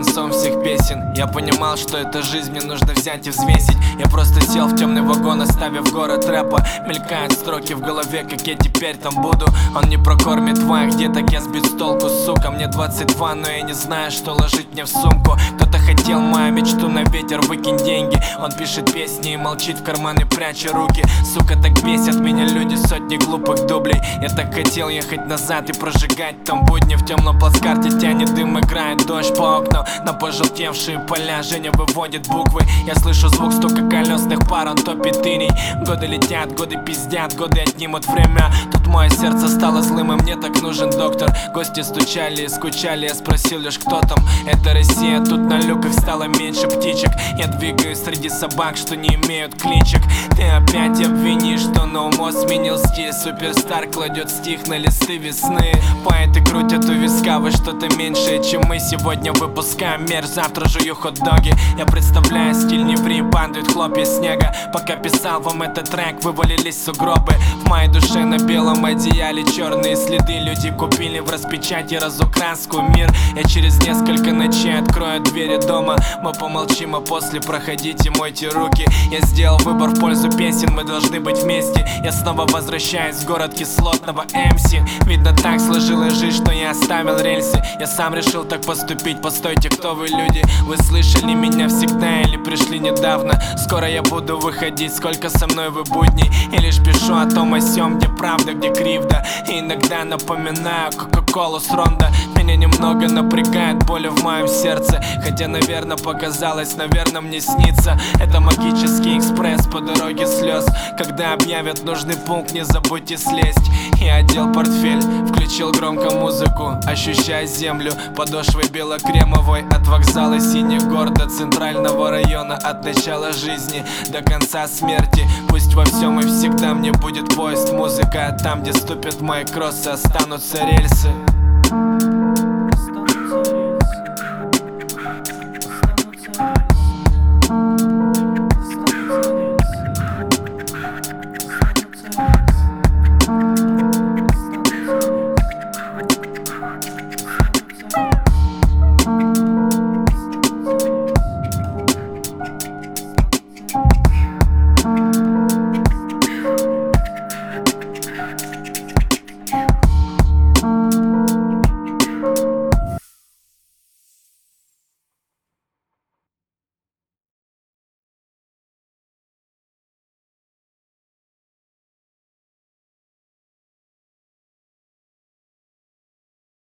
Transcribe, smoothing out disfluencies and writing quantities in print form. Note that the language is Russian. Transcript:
концом всех песен. Я понимал, что это жизнь, мне нужно взять и взвесить. Я просто сел в темный вагон, оставив город рэпа. Мелькают строки в голове, как я теперь там буду. Он не прокормит твоих деток, я сбит с толку, сука. Мне 22, но я не знаю, что ложить мне в сумку. Кто-то хотел мою мечту на ветер, выкинь деньги. Он пишет песни и молчит в карманы, пряча руки. Сука, так бесят меня люди, сотни глупых дублей. Я так хотел ехать назад и прожигать там будни. В темном плацкарте тянет дым, играет дождь по окнам. На пожелтевшие поля Женя выводит буквы. Я слышу звук стука колесных пар, он топит иней. Годы летят, годы пиздят, годы отнимут время. Тут мое сердце стало злым, и мне так нужен доктор. Гости стучали и скучали, я спросил лишь, кто там. Это Россия, тут на люках стало меньше птичек. Я двигаюсь среди собак, что не имеют кличек. Ты опять обвинишь, что ноумо сменил стиль. Суперстар кладет стих на листы весны. Поэты крутят у виска, вы что-то меньшее, чем мы. Сегодня выпускаем мерч, завтра жую хот-доги. Я представляю стиль, не ври, падают хлопья снега. Пока писал вам этот трек, вывалились сугробы. В моей душе на белом одеяле черные следы. Люди купили в распечати разукраску мир. Я через несколько ночей открою двери дома. Мы помолчим, а после проходите, мойте руки. Я сделал выбор в пользу песен, мы должны быть вместе. Я снова возвращаюсь в город кислотного МС. Видно, так сложилась жизнь, что я оставил рельсы. Я сам решил так поступить, постойте, кто вы, люди? Вы слышали меня всегда или пришли недавно? Скоро я буду выходить, сколько со мной вы будней. И лишь пишу о том о сём, где правда, где кривда. И иногда напоминаю кока-колу с Рондо. Меня немного напрягает боли в моем сердце. Хотя, наверное, показалось, наверное, мне снится. Это магический экспресс по дороге слез. Когда объявят нужный пункт, не забудьте слезть. Я одел портфель, включил громко музыку, ощущая землю подошвой белокремовой. От вокзала синих гор до центрального района. От начала жизни до конца смерти. Пусть во всем и всегда мне будет поезд музыка. А там, где ступят мои кроссы, останутся рельсы. Останутся рельсы.